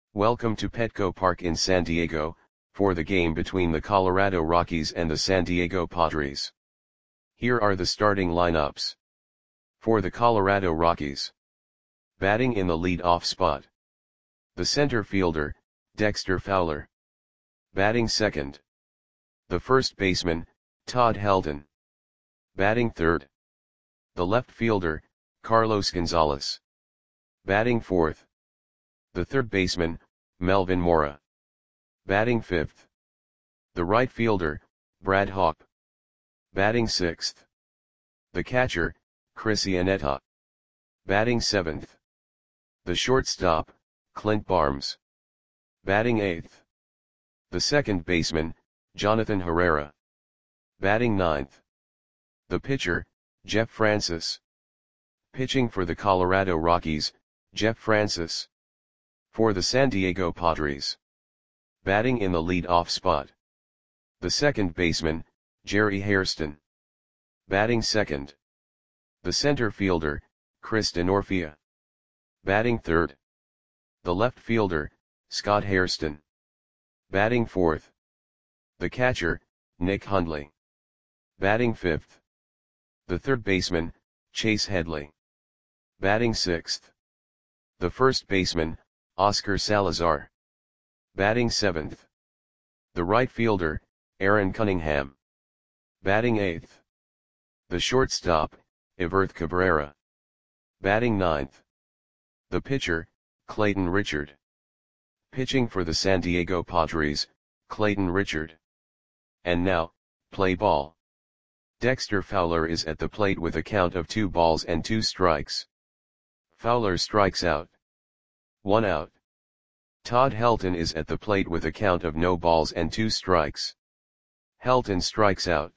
Welcome to Petco Park in San Diego, for the game between the Colorado Rockies and the San Diego Padres. Here are the starting lineups. For the Colorado Rockies. Batting in the lead-off spot. The center fielder, Dexter Fowler. Batting second. The first baseman, Todd Helton. Batting third. The left fielder, Carlos Gonzalez. Batting fourth. The third baseman, Melvin Mora. Batting fifth. The right fielder, Brad Hawpe. Batting sixth. The catcher, Chris Iannetta. Batting seventh. The shortstop, Clint Barnes. Batting eighth. The second baseman, Jonathan Herrera. Batting ninth. The pitcher, Jeff Francis. Pitching for the Colorado Rockies, Jeff Francis. For the San Diego Padres. Batting in the lead-off spot. The second baseman, Jerry Hairston. Batting second. The center fielder, Chris Denorfia. Batting third. The left fielder, Scott Hairston. Batting fourth. The catcher, Nick Hundley. Batting fifth. The third baseman, Chase Headley. Batting sixth. The first baseman, Oscar Salazar. Batting seventh. The right fielder, Aaron Cunningham. Batting eighth. The shortstop, Everth Cabrera. Batting ninth. The pitcher, Clayton Richard. Pitching for the San Diego Padres, Clayton Richard. And now, play ball. Dexter Fowler is at the plate with a count of 2 balls and 2 strikes. Fowler strikes out. 1 out. Todd Helton is at the plate with a count of no balls and 2 strikes. Helton strikes out.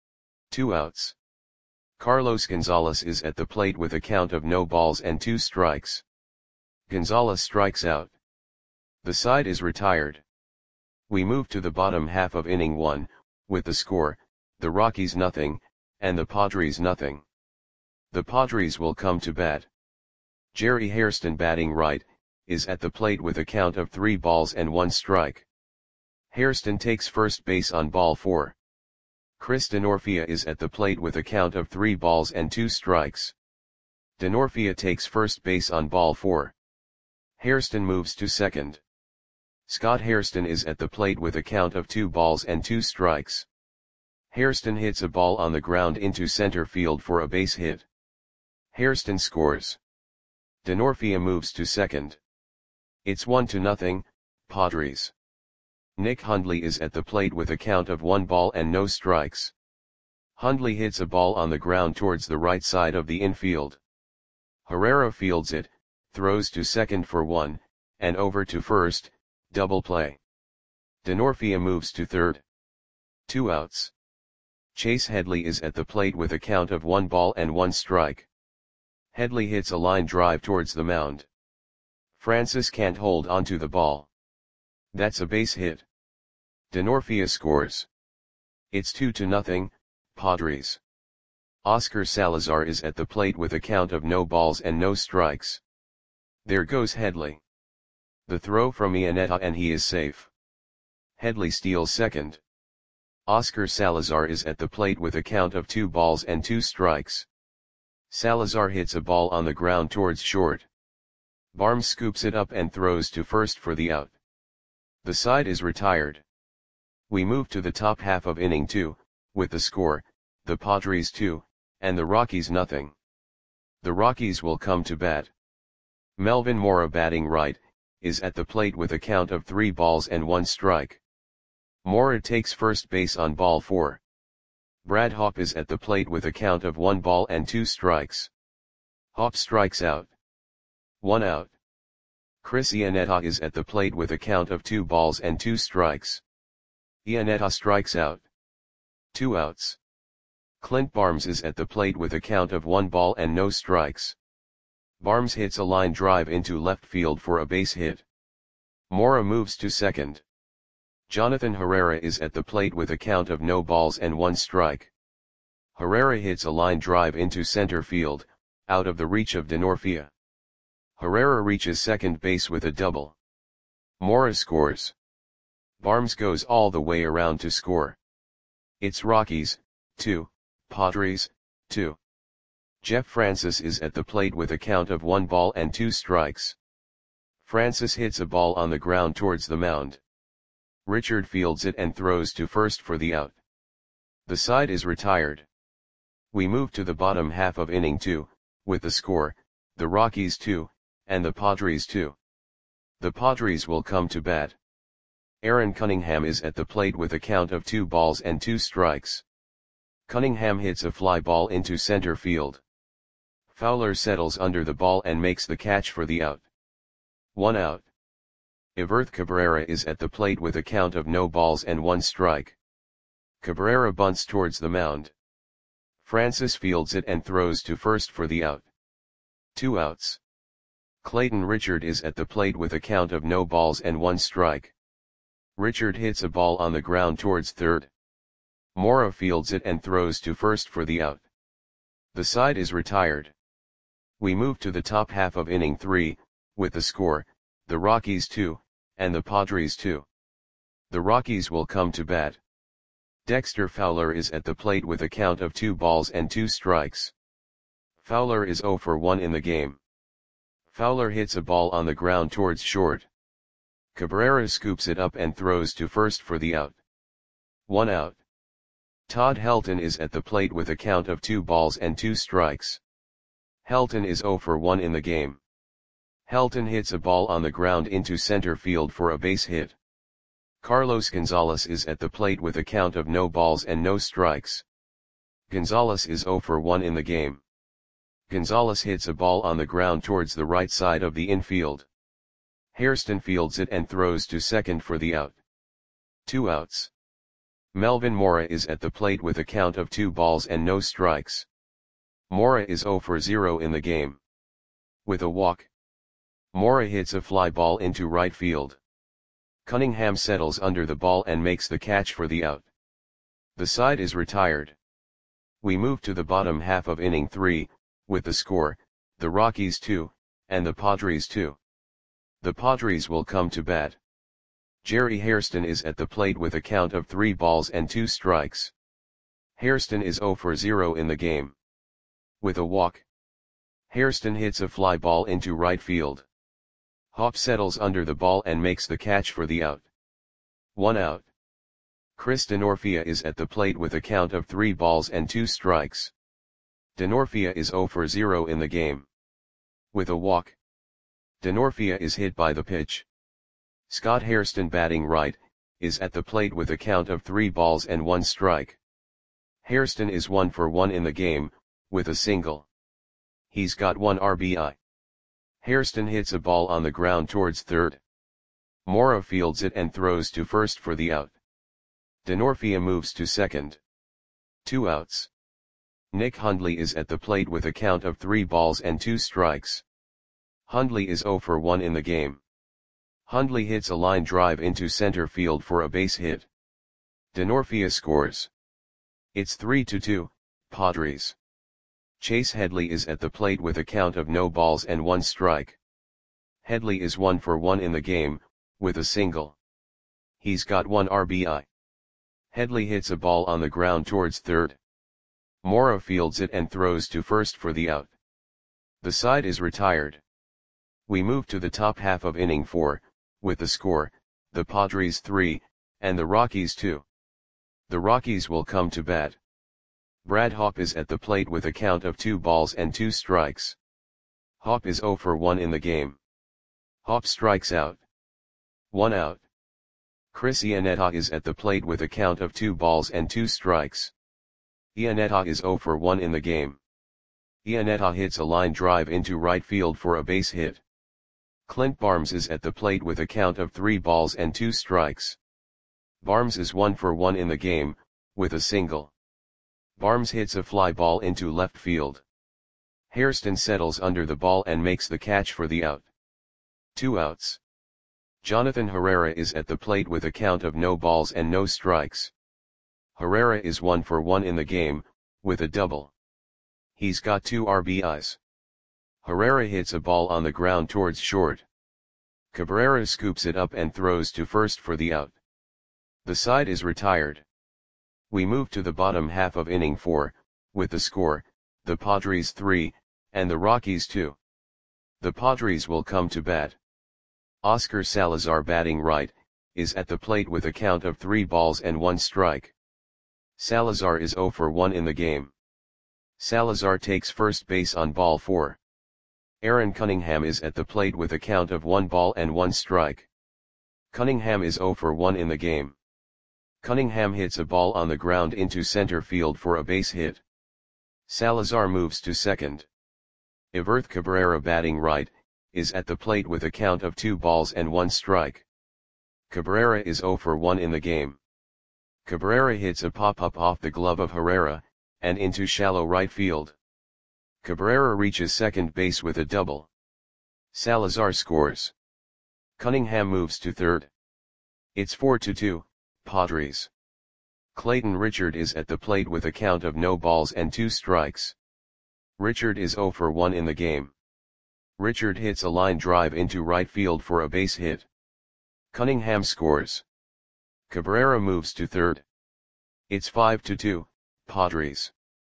2 outs. Carlos Gonzalez is at the plate with a count of no balls and 2 strikes. Gonzalez strikes out. The side is retired. We move to the bottom half of inning 1, with the score, the Rockies nothing, and the Padres nothing. The Padres will come to bat. Jerry Hairston, batting right, is at the plate with a count of 3 balls and 1 strike. Hairston takes first base on ball 4. Chris Denorfia is at the plate with a count of 3 balls and 2 strikes. Denorfia takes first base on ball 4. Hairston moves to second. Scott Hairston is at the plate with a count of 2 balls and 2 strikes. Hairston hits a ball on the ground into center field for a base hit. Hairston scores. Denorfia moves to second. It's 1-0, Padres. Nick Hundley is at the plate with a count of 1 ball and no strikes. Hundley hits a ball on the ground towards the right side of the infield. Herrera fields it, throws to second for 1, and over to first, double play. Denorfia moves to third. 2 outs. Chase Headley is at the plate with a count of 1 ball and 1 strike. Headley hits a line drive towards the mound. Francis can't hold onto the ball. That's a base hit. Denorfia scores. It's 2-0, Padres. Oscar Salazar is at the plate with a count of no balls and no strikes. There goes Headley. The throw from Iannetta and he is safe. Headley steals second. Oscar Salazar is at the plate with a count of 2 balls and 2 strikes. Salazar hits a ball on the ground towards short. Barnes scoops it up and throws to first for the out. The side is retired. We move to the top half of inning 2, with the score, the Padres 2, and the Rockies nothing. The Rockies will come to bat. Melvin Mora, batting right, is at the plate with a count of 3 balls and 1 strike. Mora takes first base on ball 4. Brad Hawpe is at the plate with a count of 1 ball and 2 strikes. Hawpe strikes out. 1 out. Chris Iannetta is at the plate with a count of 2 balls and 2 strikes. Iannetta strikes out. 2 outs. Clint Barnes is at the plate with a count of 1 ball and no strikes. Barnes hits a line drive into left field for a base hit. Mora moves to second. Jonathan Herrera is at the plate with a count of no balls and 1 strike. Herrera hits a line drive into center field, out of the reach of Denorfia. Herrera reaches second base with a double. Mora scores. Barnes goes all the way around to score. It's Rockies, 2, Padres, 2. Jeff Francis is at the plate with a count of 1 ball and 2 strikes. Francis hits a ball on the ground towards the mound. Richard fields it and throws to first for the out. The side is retired. We move to the bottom half of inning 2, with the score, the Rockies 2, and the Padres 2. The Padres will come to bat. Aaron Cunningham is at the plate with a count of 2 balls and 2 strikes. Cunningham hits a fly ball into center field. Fowler settles under the ball and makes the catch for the out. 1 out. Everth Cabrera is at the plate with a count of no balls and 1 strike. Cabrera bunts towards the mound. Francis fields it and throws to first for the out. 2 outs. Clayton Richard is at the plate with a count of no balls and 1 strike. Richard hits a ball on the ground towards third. Mora fields it and throws to first for the out. The side is retired. We move to the top half of inning 3, with the score, the Rockies 2, and the Padres 2. The Rockies will come to bat. Dexter Fowler is at the plate with a count of 2 balls and 2 strikes. Fowler is 0 for 1 in the game. Fowler hits a ball on the ground towards short. Cabrera scoops it up and throws to first for the out. 1 out. Todd Helton is at the plate with a count of 2 balls and 2 strikes. Helton is 0 for 1 in the game. Helton hits a ball on the ground into center field for a base hit. Carlos Gonzalez is at the plate with a count of no balls and no strikes. Gonzalez is 0 for 1 in the game. Gonzalez hits a ball on the ground towards the right side of the infield. Hairston fields it and throws to second for the out. 2 outs. Melvin Mora is at the plate with a count of 2 balls and no strikes. Mora is 0 for 0 in the game. With a walk, Mora hits a fly ball into right field. Cunningham settles under the ball and makes the catch for the out. The side is retired. We move to the bottom half of inning 3, with the score, the Rockies 2, and the Padres 2. The Padres will come to bat. Jerry Hairston is at the plate with a count of 3 balls and 2 strikes. Hairston is 0 for 0 in the game. With a walk, Hairston hits a fly ball into right field. Hopp settles under the ball and makes the catch for the out. 1 out. Chris Denorfia is at the plate with a count of 3 balls and 2 strikes. Denorfia is 0 for 0 in the game. With a walk, Denorfia is hit by the pitch. Scott Hairston, batting right, is at the plate with a count of 3 balls and 1 strike. Hairston is 1 for 1 in the game, with a single. He's got 1 RBI. Hairston hits a ball on the ground towards third. Mora fields it and throws to first for the out. Denorfia moves to second. 2 outs. Nick Hundley is at the plate with a count of 3 balls and 2 strikes. Hundley is 0 for 1 in the game. Hundley hits a line drive into center field for a base hit. Denorfia scores. It's 3-2, Padres. Chase Headley is at the plate with a count of no balls and 1 strike. Headley is 1 for 1 in the game, with a single. He's got 1 RBI. Headley hits a ball on the ground towards third. Mora fields it and throws to first for the out. The side is retired. We move to the top half of inning 4, with the score, the Padres 3, and the Rockies 2. The Rockies will come to bat. Brad Hopp is at the plate with a count of 2 balls and 2 strikes. Hopp is 0 for 1 in the game. Hopp strikes out. 1 out. Chris Iannetta is at the plate with a count of 2 balls and 2 strikes. Iannetta is 0 for 1 in the game. Iannetta hits a line drive into right field for a base hit. Clint Barnes is at the plate with a count of 3 balls and 2 strikes. Barnes is 1 for 1 in the game, with a single. Barnes hits a fly ball into left field. Hairston settles under the ball and makes the catch for the out. 2 outs. Jonathan Herrera is at the plate with a count of no balls and no strikes. Herrera is 1 for 1 in the game, with a double. He's got 2 RBIs. Herrera hits a ball on the ground towards short. Cabrera scoops it up and throws to first for the out. The side is retired. We move to the bottom half of inning 4, with the score, the Padres 3, and the Rockies 2. The Padres will come to bat. Oscar Salazar, batting right, is at the plate with a count of 3 balls and 1 strike. Salazar is 0 for 1 in the game. Salazar takes first base on ball 4. Aaron Cunningham is at the plate with a count of 1 ball and 1 strike. Cunningham is 0 for 1 in the game. Cunningham hits a ball on the ground into center field for a base hit. Salazar moves to second. Everth Cabrera, batting right, is at the plate with a count of 2 balls and 1 strike. Cabrera is 0 for 1 in the game. Cabrera hits a pop-up off the glove of Herrera, and into shallow right field. Cabrera reaches second base with a double. Salazar scores. Cunningham moves to third. It's 4-2, Padres. Clayton Richard is at the plate with a count of no balls and 2 strikes. Richard is 0 for 1 in the game. Richard hits a line drive into right field for a base hit. Cunningham scores. Cabrera moves to third. It's 5-2, Padres.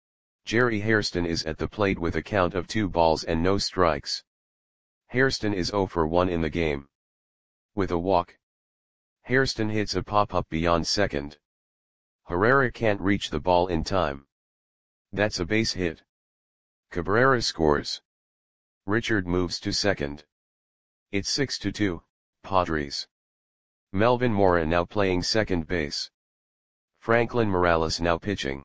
Jerry Hairston is at the plate with a count of 2 balls and no strikes. Hairston is 0 for 1 in the game. With a walk, Hairston hits a pop-up beyond second. Herrera can't reach the ball in time. That's a base hit. Cabrera scores. Richard moves to second. It's 6-2, Padres. Melvin Mora now playing second base. Franklin Morales now pitching.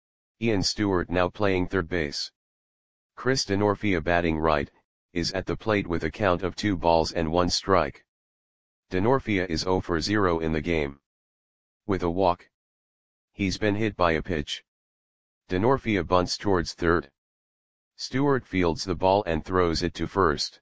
Ian Stewart now playing third base. Chris Denorfia, batting right, is at the plate with a count of 2 balls and 1 strike. Denorfia is 0 for 0 in the game. With a walk, he's been hit by a pitch. Denorfia bunts towards third. Stewart fields the ball and throws it to first.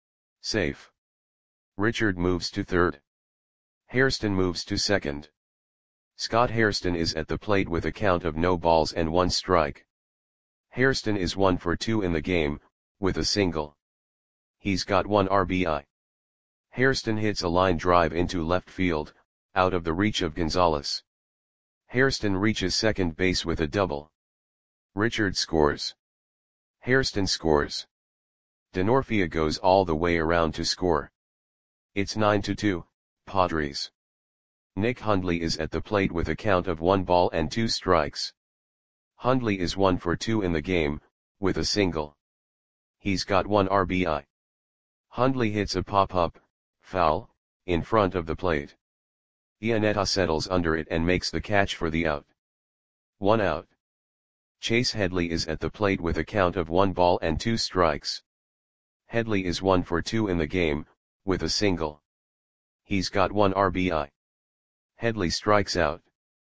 Safe. Richard moves to third. Hairston moves to second. Scott Hairston is at the plate with a count of no balls and 1 strike. Hairston is 1 for 2 in the game, with a single. He's got 1 RBI. Hairston hits a line drive into left field, out of the reach of Gonzalez. Hairston reaches second base with a double. Richard scores. Hairston scores. Denorfia goes all the way around to score. It's 9-2, Padres. Nick Hundley is at the plate with a count of 1 ball and 2 strikes. Hundley is 1 for 2 in the game, with a single. He's got 1 RBI. Hundley hits a pop-up, foul, in front of the plate. Iannetta settles under it and makes the catch for the out. 1 out. Chase Headley is at the plate with a count of 1 ball and 2 strikes. Headley is 1 for 2 in the game, with a single. He's got 1 RBI. Headley strikes out.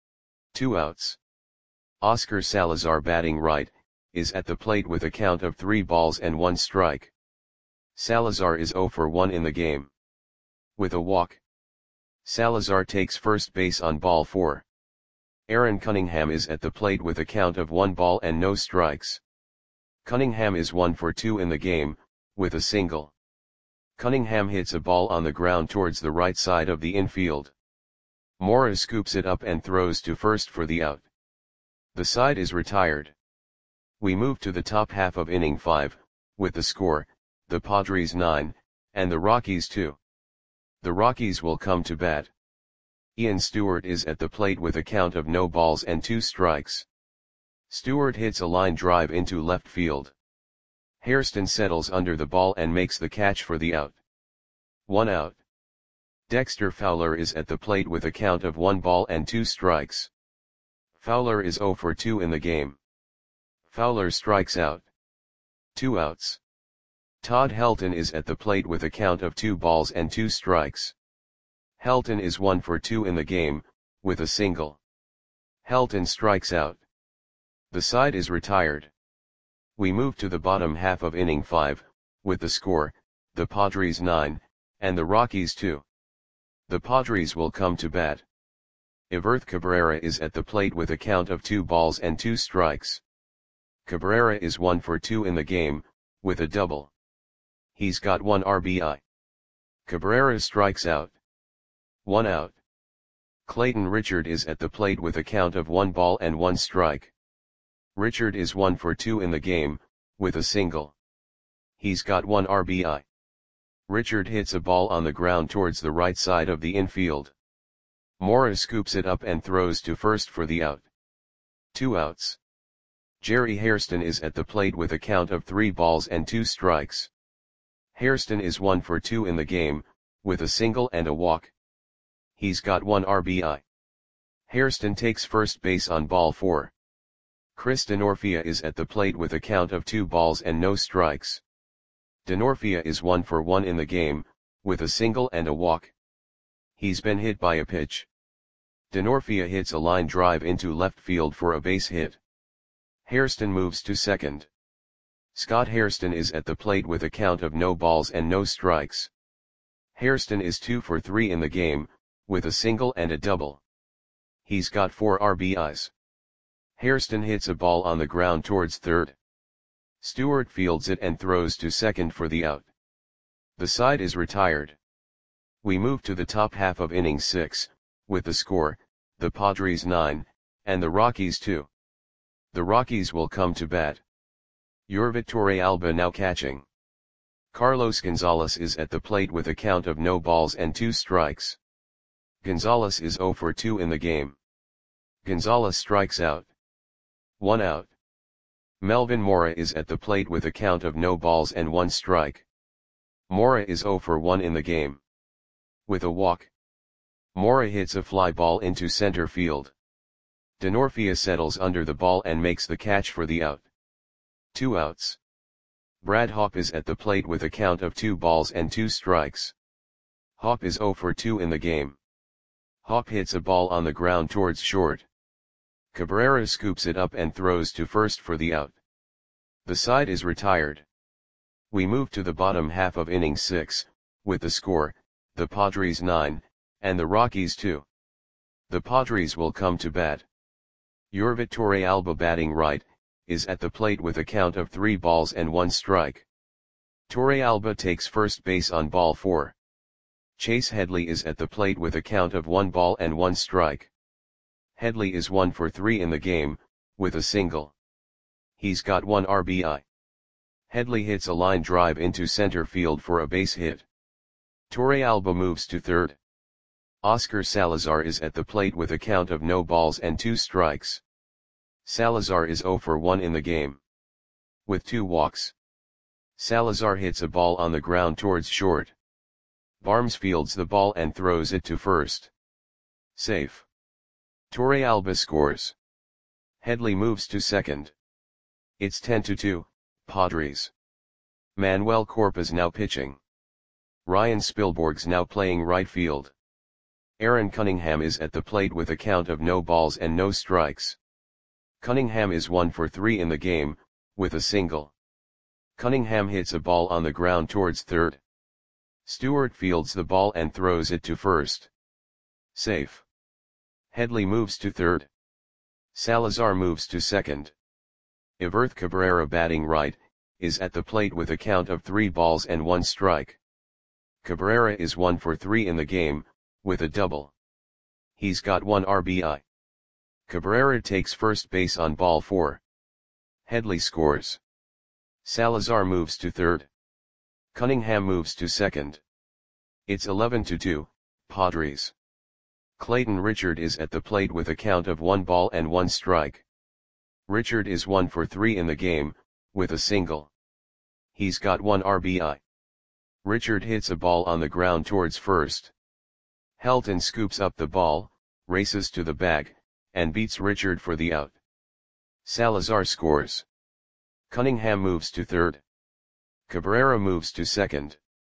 2 outs. Oscar Salazar, batting right, is at the plate with a count of 3 balls and 1 strike. Salazar is 0 for 1 in the game. With a walk, Salazar takes first base on ball 4. Aaron Cunningham is at the plate with a count of 1 ball and no strikes. Cunningham is 1 for 2 in the game, with a single. Cunningham hits a ball on the ground towards the right side of the infield. Mora scoops it up and throws to first for the out. The side is retired. We move to the top half of inning 5, with the score, the Padres 9, and the Rockies 2. The Rockies will come to bat. Ian Stewart is at the plate with a count of no balls and 2 strikes. Stewart hits a line drive into left field. Hairston settles under the ball and makes the catch for the out. 1 out. Dexter Fowler is at the plate with a count of 1 ball and 2 strikes. Fowler is 0 for 2 in the game. Fowler strikes out. 2 outs. Todd Helton is at the plate with a count of 2 balls and 2 strikes. Helton is 1 for 2 in the game, with a single. Helton strikes out. The side is retired. We move to the bottom half of inning 5, with the score, the Padres 9, and the Rockies 2. The Padres will come to bat. Everth Cabrera is at the plate with a count of 2 balls and 2 strikes. Cabrera is 1 for 2 in the game, with a double. He's got 1 RBI. Cabrera strikes out. 1 out. Clayton Richard is at the plate with a count of 1 ball and 1 strike. Richard is 1 for 2 in the game, with a single. He's got 1 RBI. Richard hits a ball on the ground towards the right side of the infield. Mora scoops it up and throws to first for the out. 2 outs. Jerry Hairston is at the plate with a count of 3 balls and 2 strikes. Hairston is 1 for 2 in the game, with a single and a walk. He's got 1 RBI. Hairston takes first base on ball 4. Chris Denorfia is at the plate with a count of 2 balls and no strikes. Denorfia is 1 for 1 in the game, with a single and a walk. He's been hit by a pitch. Denorfia hits a line drive into left field for a base hit. Hairston moves to second. Scott Hairston is at the plate with a count of no balls and no strikes. Hairston is 2 for 3 in the game, with a single and a double. He's got 4 RBIs. Hairston hits a ball on the ground towards third. Stewart fields it and throws to second for the out. The side is retired. We move to the top half of inning 6, with the score, the Padres 9, and the Rockies 2. The Rockies will come to bat. Yurvitor Alba now catching. Carlos Gonzalez is at the plate with a count of no balls and 2 strikes. Gonzalez is 0 for 2 in the game. Gonzalez strikes out. 1 out. Melvin Mora is at the plate with a count of no balls and 1 strike. Mora is 0 for 1 in the game. With a walk. Mora hits a fly ball into center field. Denorfia settles under the ball and makes the catch for the out. 2 outs. Brad Hawpe is at the plate with a count of 2 balls and 2 strikes. Hawpe is 0 for 2 in the game. Hawpe hits a ball on the ground towards short. Cabrera scoops it up and throws to first for the out. The side is retired. We move to the bottom half of inning 6, with the score, the Padres 9, and the Rockies 2. The Padres will come to bat. Yurvitor Alba batting right, is at the plate with a count of 3 balls and 1 strike. Torrealba takes first base on ball 4. Chase Headley is at the plate with a count of 1 ball and 1 strike. Headley is 1 for 3 in the game, with a single. He's got 1 RBI. Headley hits a line drive into center field for a base hit. Torrealba moves to third. Oscar Salazar is at the plate with a count of no balls and 2 strikes. Salazar is 0 for 1 in the game. With 2 walks. Salazar hits a ball on the ground towards short. Barnes fields the ball and throws it to first. Safe. Torrealba scores. Headley moves to second. It's 10-2, Padres. Manuel Corpus now pitching. Ryan Spilborgh's now playing right field. Aaron Cunningham is at the plate with a count of no balls and no strikes. Cunningham is 1 for 3 in the game, with a single. Cunningham hits a ball on the ground towards third. Stewart fields the ball and throws it to first. Safe. Headley moves to third. Salazar moves to second. Everth Cabrera batting right, is at the plate with a count of 3 balls and 1 strike. Cabrera is 1 for 3 in the game, with a double. He's got 1 RBI. Cabrera takes first base on ball 4. Headley scores. Salazar moves to third. Cunningham moves to second. It's 11-2, Padres. Clayton Richard is at the plate with a count of 1 ball and 1 strike. Richard is 1 for 3 in the game, with a single. He's got 1 RBI. Richard hits a ball on the ground towards first. Helton scoops up the ball, races to the bag, and beats Richard for the out. Salazar scores. Cunningham moves to third. Cabrera moves to second.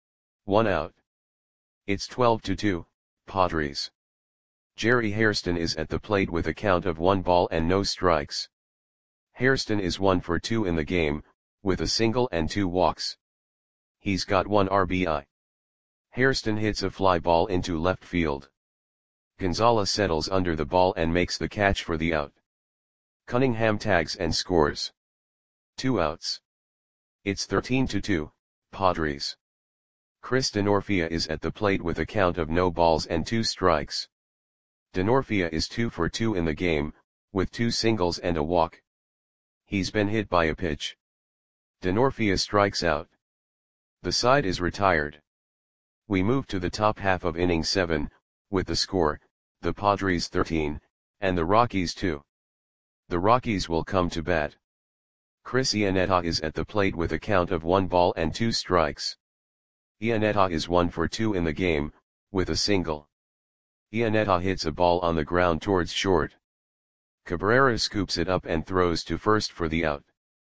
1 out. It's 12-2, Padres. Jerry Hairston is at the plate with a count of 1 ball and no strikes. Hairston is 1 for 2 in the game, with a single and 2 walks. He's got 1 RBI. Hairston hits a fly ball into left field. Gonzalez settles under the ball and makes the catch for the out. Cunningham tags and scores. 2 outs. It's 13-2, Padres. Chris Denorfia is at the plate with a count of no balls and 2 strikes. Denorfia is 2 for 2 in the game, with 2 singles and a walk. He's been hit by a pitch. Denorfia strikes out. The side is retired. We move to the top half of inning 7, with the score, the Padres 13, and the Rockies 2. The Rockies will come to bat. Chris Iannetta is at the plate with a count of 1 ball and 2 strikes. Iannetta is 1 for 2 in the game, with a single. Iannetta hits a ball on the ground towards short. Cabrera scoops it up and throws to first for the out.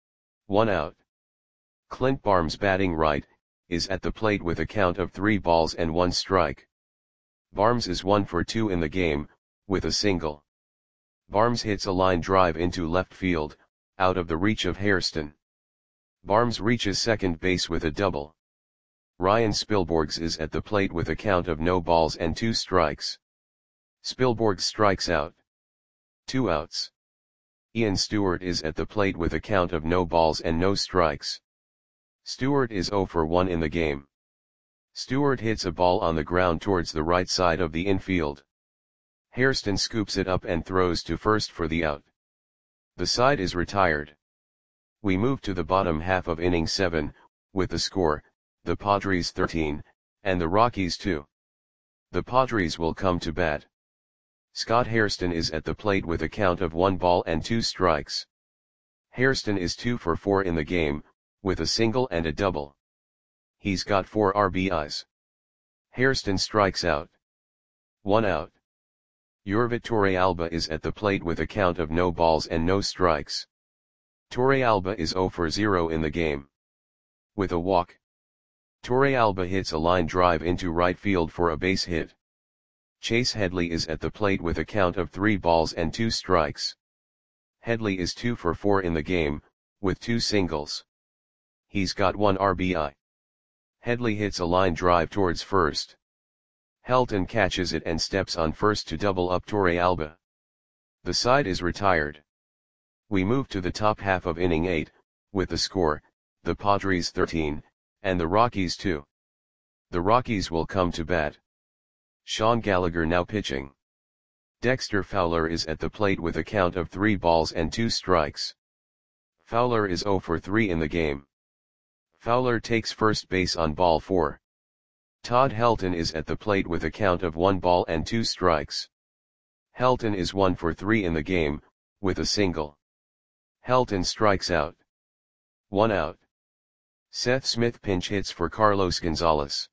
1 out. Clint Barnes, batting right, is at the plate with a count of 3 balls and 1 strike. Barnes is 1 for 2 in the game, with a single. Barnes hits a line drive into left field, out of the reach of Hairston. Barnes reaches second base with a double. Ryan Spilborghs is at the plate with a count of no balls and 2 strikes. Spilborghs strikes out. 2 outs. Ian Stewart is at the plate with a count of no balls and no strikes. Stewart is 0 for 1 in the game. Stewart hits a ball on the ground towards the right side of the infield. Hairston scoops it up and throws to first for the out. The side is retired. We move to the bottom half of inning 7, with the score, the Padres 13, and the Rockies 2. The Padres will come to bat. Scott Hairston is at the plate with a count of 1 ball and 2 strikes. Hairston is 2 for 4 in the game, with a single and a double. He's got 4 RBIs. Hairston strikes out. 1 out. Yorvit Torrealba is at the plate with a count of no balls and no strikes. Torrealba is 0 for 0 in the game. With a walk. Torrealba hits a line drive into right field for a base hit. Chase Headley is at the plate with a count of 3 balls and 2 strikes. Headley is 2 for 4 in the game, with 2 singles. He's got 1 RBI. Headley hits a line drive towards first. Helton catches it and steps on first to double up Torrealba. The side is retired. We move to the top half of inning 8, with the score, the Padres 13, and the Rockies 2. The Rockies will come to bat. Sean Gallagher now pitching. Dexter Fowler is at the plate with a count of 3 balls and 2 strikes. Fowler is 0 for 3 in the game. Fowler takes first base on ball 4. Todd Helton is at the plate with a count of 1 ball and 2 strikes. Helton is 1 for 3 in the game, with a single. Helton strikes out. 1 out. Seth Smith pinch hits for Carlos Gonzalez.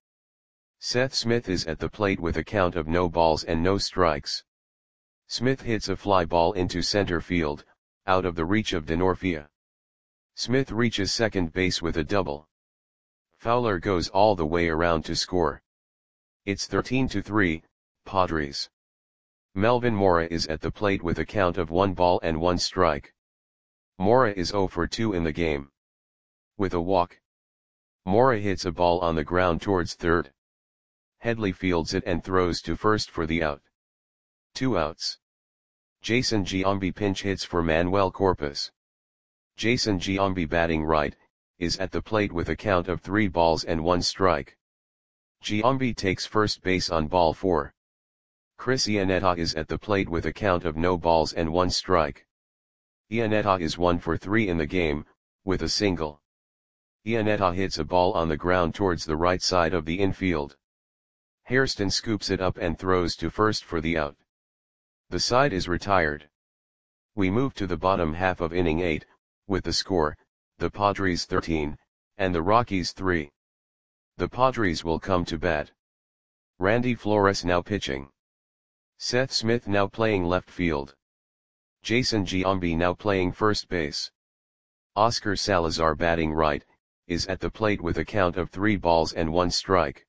Seth Smith is at the plate with a count of no balls and no strikes. Smith hits a fly ball into center field, out of the reach of Denorfia. Smith reaches second base with a double. Fowler goes all the way around to score. It's 13-3, Padres. Melvin Mora is at the plate with a count of 1 ball and 1 strike. Mora is 0 for 2 in the game. With a walk. Mora hits a ball on the ground towards third. Headley fields it and throws to first for the out. 2 outs. Jason Giambi pinch hits for Manuel Corpus. Jason Giambi, batting right, is at the plate with a count of 3 balls and 1 strike. Giambi takes first base on ball 4. Chris Iannetta is at the plate with a count of no balls and 1 strike. Iannetta is 1 for 3 in the game, with a single. Iannetta hits a ball on the ground towards the right side of the infield. Hairston scoops it up and throws to first for the out. The side is retired. We move to the bottom half of inning 8, with the score, the Padres 13, and the Rockies 3. The Padres will come to bat. Randy Flores now pitching. Seth Smith now playing left field. Jason Giambi now playing first base. Oscar Salazar, batting right, is at the plate with a count of 3 balls and 1 strike.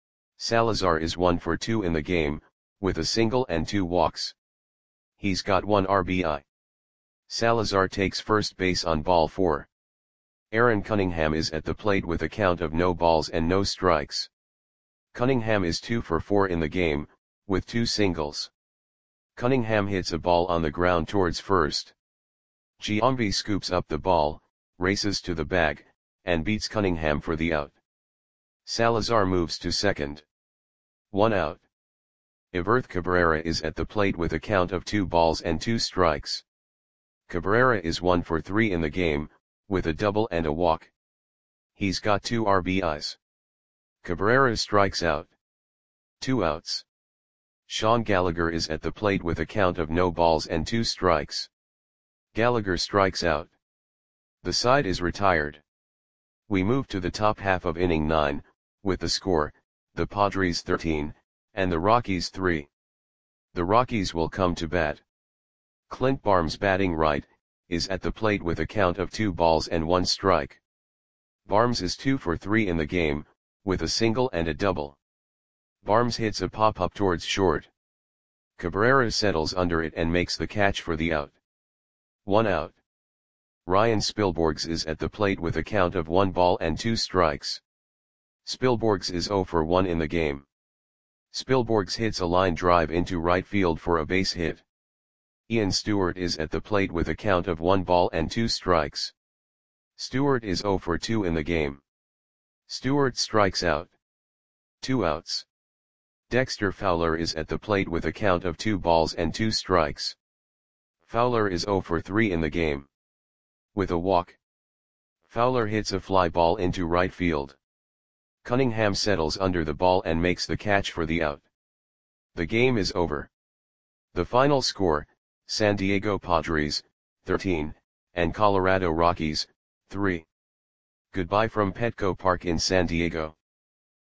Salazar is 1 for 2 in the game, with a single and 2 walks. He's got 1 RBI. Salazar takes first base on ball 4. Aaron Cunningham is at the plate with a count of no balls and no strikes. Cunningham is 2 for 4 in the game, with 2 singles. Cunningham hits a ball on the ground towards first. Giambi scoops up the ball, races to the bag, and beats Cunningham for the out. Salazar moves to second. 1 out. Iberth Cabrera is at the plate with a count of 2 balls and 2 strikes. Cabrera is 1 for 3 in the game, with a double and a walk. He's got 2 RBIs. Cabrera strikes out. 2 outs. Sean Gallagher is at the plate with a count of no balls and 2 strikes. Gallagher strikes out. The side is retired. We move to the top half of inning 9, with the score, the Padres 13, and the Rockies 3. The Rockies will come to bat. Clint Barnes, batting right, is at the plate with a count of 2 balls and 1 strike. Barnes is 2 for 3 in the game, with a single and a double. Barnes hits a pop-up towards short. Cabrera settles under it and makes the catch for the out. 1 out. Ryan Spilborghs is at the plate with a count of 1 ball and 2 strikes. Spilborghs is 0 for 1 in the game. Spilborghs hits a line drive into right field for a base hit. Ian Stewart is at the plate with a count of 1 ball and 2 strikes. Stewart is 0 for 2 in the game. Stewart strikes out. 2 outs. Dexter Fowler is at the plate with a count of 2 balls and 2 strikes. Fowler is 0 for 3 in the game. With a walk. Fowler hits a fly ball into right field. Cunningham settles under the ball and makes the catch for the out. The game is over. The final score, San Diego Padres, 13, and Colorado Rockies, 3. Goodbye from Petco Park in San Diego.